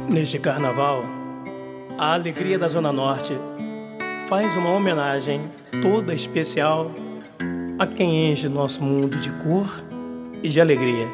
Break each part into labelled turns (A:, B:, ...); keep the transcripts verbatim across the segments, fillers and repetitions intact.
A: Neste carnaval, a alegria da Zona Norte faz uma homenagem toda especial a quem enche nosso mundo de cor e de alegria.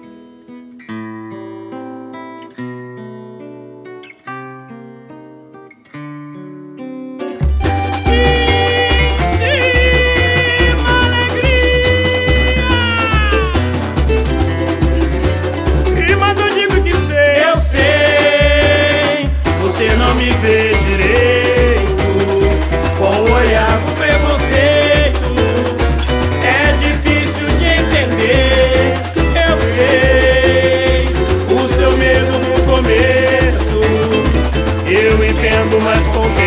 B: Você não me vê direito, com o olhar com preconceito, é difícil de entender. Eu sei o seu medo no começo, eu entendo, mas com o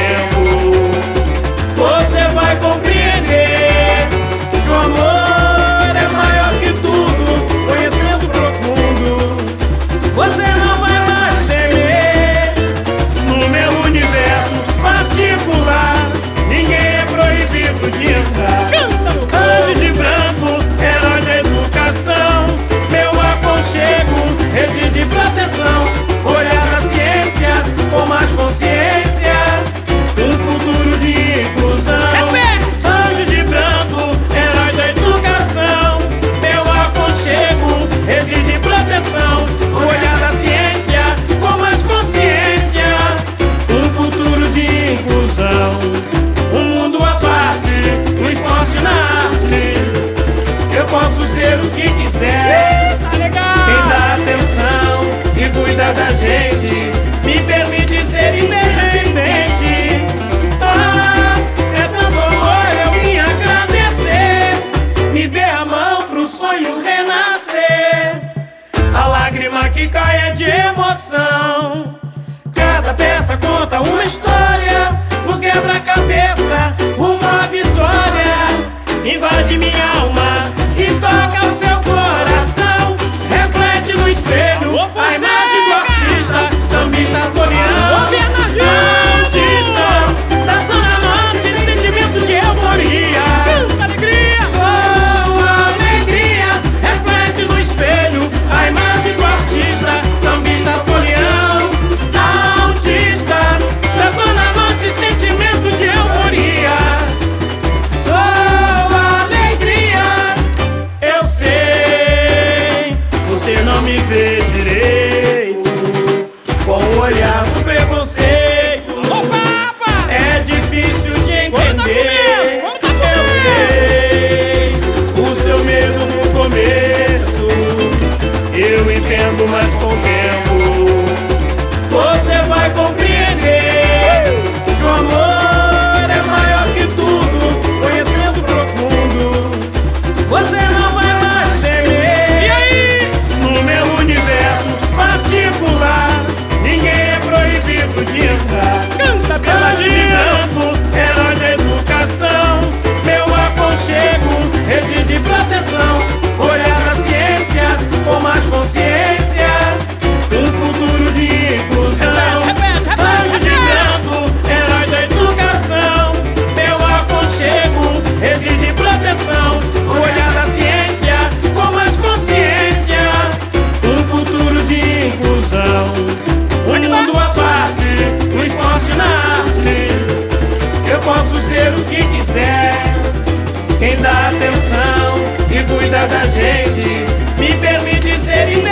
B: tempo você vai compreender que o amor é maior que tudo. Conhecendo profundo, você não vai mais temer. No meu universo particular, ninguém é proibido de entrar. Anjo de branco, herói da educação, meu aconchego, rede de proteção, olhar da ciência com mais consciência, um futuro de inclusão. Anjo de branco, herói da educação, meu aconchego, rede de proteção, olhar da ciência com mais consciência, um futuro de inclusão. Um mundo à parte, no esporte e na arte, eu posso ser o que quiser. Quem dá atenção e cuida da gente me permite ser independente. Ah, é tanto amor, eu vim agradecer. Me dê a mão pro sonho renascer. A lágrima que cai é de emoção. Cada peça conta uma história, no quebra-cabeça, uma vitória. Invade minha alma e toca o seu coração. Reflete no espelho a imagem do artista, sambista folião, artista da Zona Norte, sentimento de euforia. Sou a alegria, reflete no espelho a imagem do artista, sambista folião, artista da Zona Norte, sentimento de euforia. Sou a alegria, eu sei, você não me vê direito, com o olhar do preconceito, é difícil de entender. Eu sei o seu medo no começo, eu entendo, mas com o tempo você vai compreender que o amor é maior que tudo. Conhecendo profundo, você não vai mais temer. E aí? No meu universo particular, ninguém é proibido de entrar. Canta, Anjo de branco, herói da educação, meu aconchego, rede de proteção, olhar da ciência com mais consciência, um futuro de inclusão. Anjo de branco, herói da educação, meu aconchego, rede de proteção, olhar da ciência com mais consciência, um futuro de inclusão. Um mundo à parte, no esporte e na arte, eu posso ser o que quiser. Quem dá atenção e cuida da gente me permite ser independente.